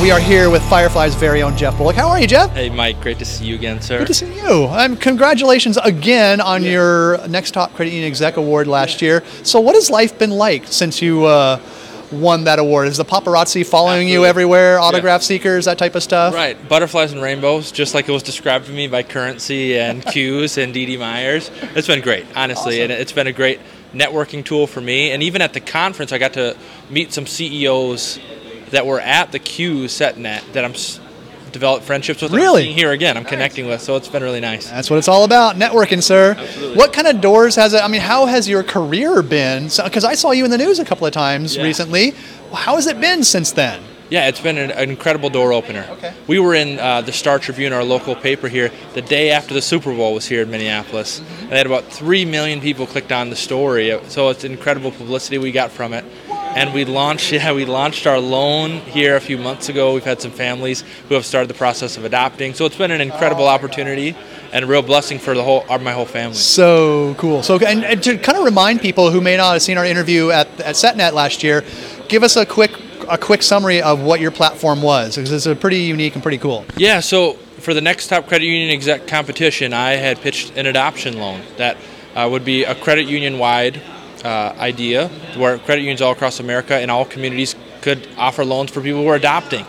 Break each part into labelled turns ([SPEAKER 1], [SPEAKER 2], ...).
[SPEAKER 1] We are here with Firefly's very own Jeff Bullock. How are you, Jeff?
[SPEAKER 2] Hey, Mike. Great to see you again, sir.
[SPEAKER 1] Good to see you. Congratulations again on your Next Top Credit Union Exec Award last year. So what has life been like since you won that award? Is the paparazzi following you everywhere, autograph seekers, that type of stuff?
[SPEAKER 2] Right. Butterflies and rainbows, just like it was described to me by Currency and Q's and Dee Dee Myers. It's been great, honestly, and it's been a great networking tool for me. And even at the conference, I got to meet some CEOs that were at the Q SetNet that I'm developed friendships with.
[SPEAKER 1] Really?
[SPEAKER 2] I'm seeing here again, I'm connecting with, so it's been really nice.
[SPEAKER 1] That's what it's all about, networking, sir.
[SPEAKER 2] Absolutely.
[SPEAKER 1] What kind of doors has it, how has your career been? Because I saw you in the news a couple of times recently. How has it been since then?
[SPEAKER 2] Yeah, it's been an incredible door opener.
[SPEAKER 1] Okay.
[SPEAKER 2] We were in the Star Tribune, our local paper here, the day after the Super Bowl was here in Minneapolis. And they had about 3 million people clicked on the story. So it's incredible publicity we got from it. And we launched our loan here a few months ago. We've had some families who have started the process of adopting. So it's been an incredible opportunity and a real blessing for my whole family.
[SPEAKER 1] So cool. So and to kind of remind people who may not have seen our interview at SetNet last year, give us a quick summary of what your platform was, because it's a pretty unique and pretty cool.
[SPEAKER 2] Yeah, so for the Next Top Credit Union Exec competition, I had pitched an adoption loan that would be a credit union-wide idea where credit unions all across America and all communities could offer loans for people who are adopting.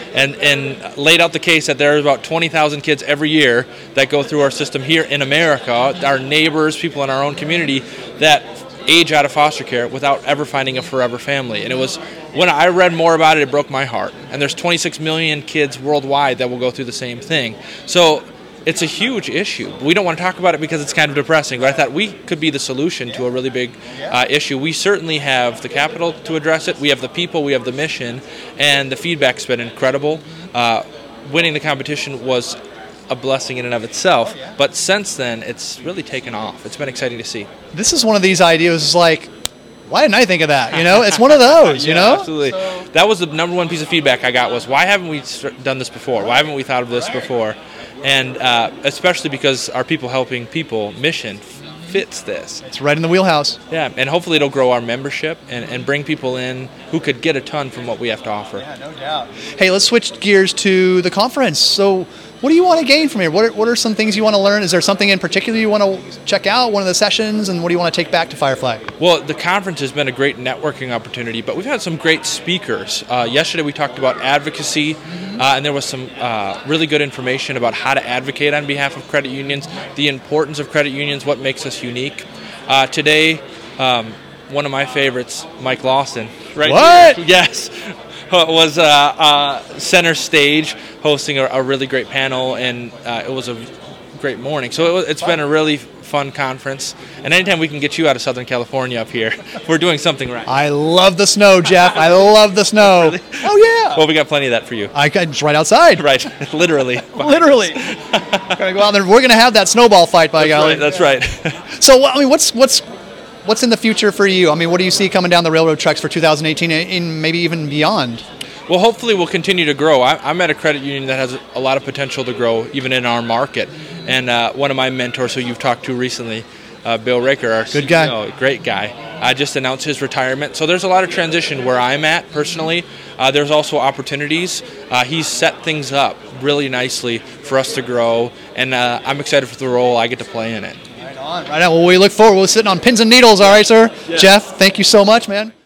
[SPEAKER 2] And laid out the case that there are about 20,000 kids every year that go through our system here in America, our neighbors, people in our own community, that age out of foster care without ever finding a forever family. And it was, when I read more about it, it broke my heart. And there's 26 million kids worldwide that will go through the same thing. So it's a huge issue. We don't want to talk about it because it's kind of depressing, but I thought we could be the solution to a really big issue. We certainly have the capital to address it. We have the people, we have the mission, and the feedback's been incredible. Winning the competition was a blessing in and of itself, but since then it's really taken off. It's been exciting to see.
[SPEAKER 1] This is one of these ideas like, why didn't I think of that? It's one of those,
[SPEAKER 2] Absolutely. That was the number one piece of feedback I got was, why haven't we done this before? Why haven't we thought of this before? And especially because our People Helping People mission fits this.
[SPEAKER 1] It's right in the wheelhouse.
[SPEAKER 2] Yeah, and hopefully it'll grow our membership and bring people in who could get a ton from what we have to offer.
[SPEAKER 1] Yeah, no doubt. Hey, let's switch gears to the conference. So what do you want to gain from here? What are some things you want to learn? Is there something in particular you want to check out, one of the sessions, and what do you want to take back to Firefly?
[SPEAKER 2] Well, the conference has been a great networking opportunity, but we've had some great speakers. Yesterday we talked about advocacy, and there was some really good information about how to advocate on behalf of credit unions, the importance of credit unions, what makes us unique. Today, one of my favorites, Mike Lawson. Right
[SPEAKER 1] what?
[SPEAKER 2] Here. Yes. Was center stage hosting a really great panel, and it was a great morning. So it's been a really fun conference, and anytime we can get you out of Southern California up here, we're doing something right.
[SPEAKER 1] I love the snow, Jeff. I love the snow.
[SPEAKER 2] Really?
[SPEAKER 1] Oh, yeah.
[SPEAKER 2] Well, we got plenty of that for you.
[SPEAKER 1] It's right outside.
[SPEAKER 2] Right, literally.
[SPEAKER 1] Literally. Gotta go out there. We're going to have that snowball fight, by golly.
[SPEAKER 2] That's right.
[SPEAKER 1] So, what's in the future for you? What do you see coming down the railroad tracks for 2018 and maybe even beyond?
[SPEAKER 2] Well, hopefully we'll continue to grow. I'm at a credit union that has a lot of potential to grow, even in our market. And one of my mentors who you've talked to recently, Bill Raker, our
[SPEAKER 1] good
[SPEAKER 2] CEO,
[SPEAKER 1] guy,
[SPEAKER 2] great guy, just announced his retirement. So there's a lot of transition where I'm at personally. There's also opportunities. He's set things up really nicely for us to grow, and I'm excited for the role I get to play in it.
[SPEAKER 1] Right on. Well, we look forward. We're sitting on pins and needles, all right, sir? Yeah. Jeff, thank you so much, man.